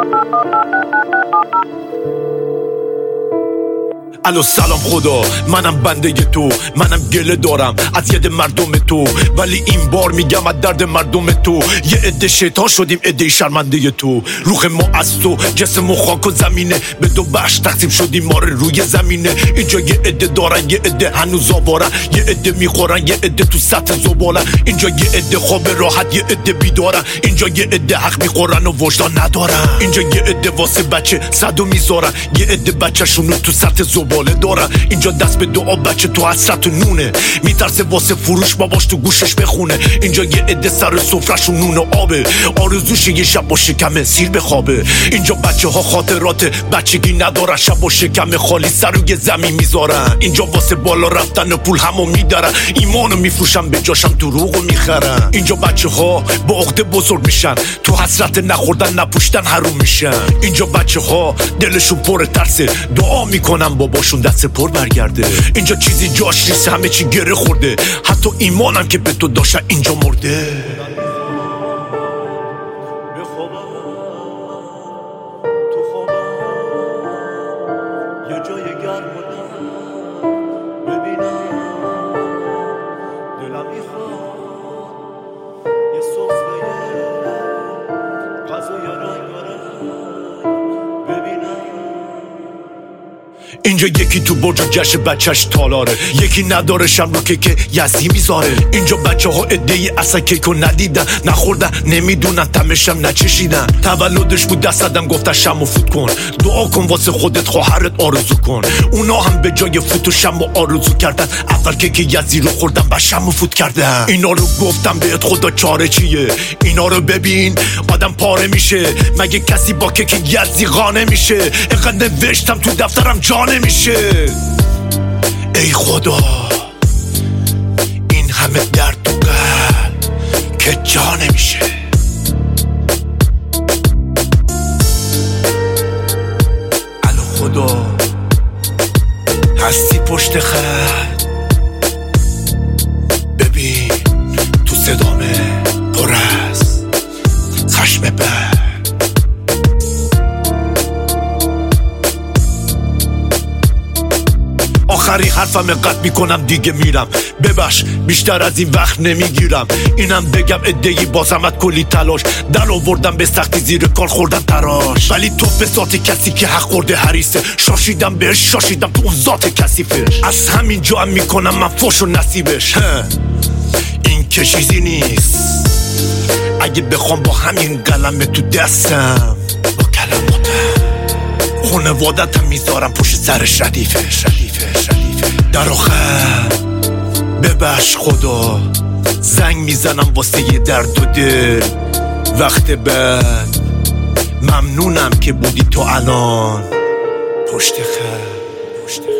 الو سلام خدا، منم بنده تو، منم گله دارم از ید مردم تو، ولی این بار میگم از درد مردم تو. یه عده شیطان شدیم، عده شرمنده تو. روح ما از تو، جسم و خاک و زمینه، به دو بخش تقسیم شدیم ما روی زمینه. اینجا یه عده دارن، یه عده هنوز آوارن، یه عده میخورن، یه عده تو سطح زبالن. اینجا یه عده خواب راحت، یه عده بیدارن. اینجا یه عده حق میخورن و وجدان ندارن. اینجا یه عده واسه بچه صدو میذارن، یه عده بچه‌شونو تو سطح زباله دارن. اینجا دست به دعا بچه تو حسرت و نونه، میترسه واسه فروش باباش تو گوشش بخونه. اینجا یه عده سر سفره‌شون نون و آبه، آرزوش یه شب با شکم سیر بخوابه. اینجا بچه ها خاطرات بچگی ندارن، شب با شکم خالی سر روی زمین میذارن. اینجا واسه بالا رفتن و پول همو میدارن، ایمانو میفروشن به جاشم دروغو میخرن. اینجا بچه ها با عقده بزرگ میشن، تو حسرت نخوردن نپوشتن حروم میشن. اینجا بچه ها دلشون پر ترسه، دعا میکنن باباشون دست پر برگرده. اینجا چیزی جاش نیست، همه چی گره خورده، حتی ایمانم که به تو داشتن اینجا مرده. اینجا یکی تو برج جشن بچهش تالاره، یکی نداره شمرو که یزدی میذاره. اینجا بچه ها عده‌ای اصلا کیکو ندیدن، نخوردن، نمیدونن، تمشم نچشیدن. تولدش بود دست دادم گفتن شمو فوت کن، دعا کن واسه خودت خواهرت آرزو کن. اونا هم به جای فوت و شمو آرزو کردن، اول که یزدی رو خوردن با شمو فوت کردن. اینا رو گفتم بهت خدا چاره چیه، اینا رو ببین آدم پاره میشه. مگه کسی با که یزدی قانه میشه؟ اینقدر نوشتم تو دفترم جا میشه. ای خدا این همه درد تو قلب که جا نمیشه. الو خدا هستی پشت خط، ببین تو صدامه پر از خشم بد. آخری حرفم قطع میکنم دیگه میرم، ببخش بیشتر از این وقت نمیگیرم. اینم بگم عده‌ای بازمت کلی تلاش، در آوردم به سختی زیر کار خوردن تراش. ولی تو به ذات کسی که حق خورده حریصه، شاشیدم بهش، شاشیدم تو اون ذات کثیفش. از همین جا هم میکنم من فوش و نصیبش. این که چیزی نیست اگه بخوام با همین قلم تو دستم با کلماتم خانوادتم میذارم پشت سرش ردیفه. در آخر ببخش خدا، زنگ میزنم واسه یه درد و دل وقت بعد. ممنونم که بودی تو الان پشت خط.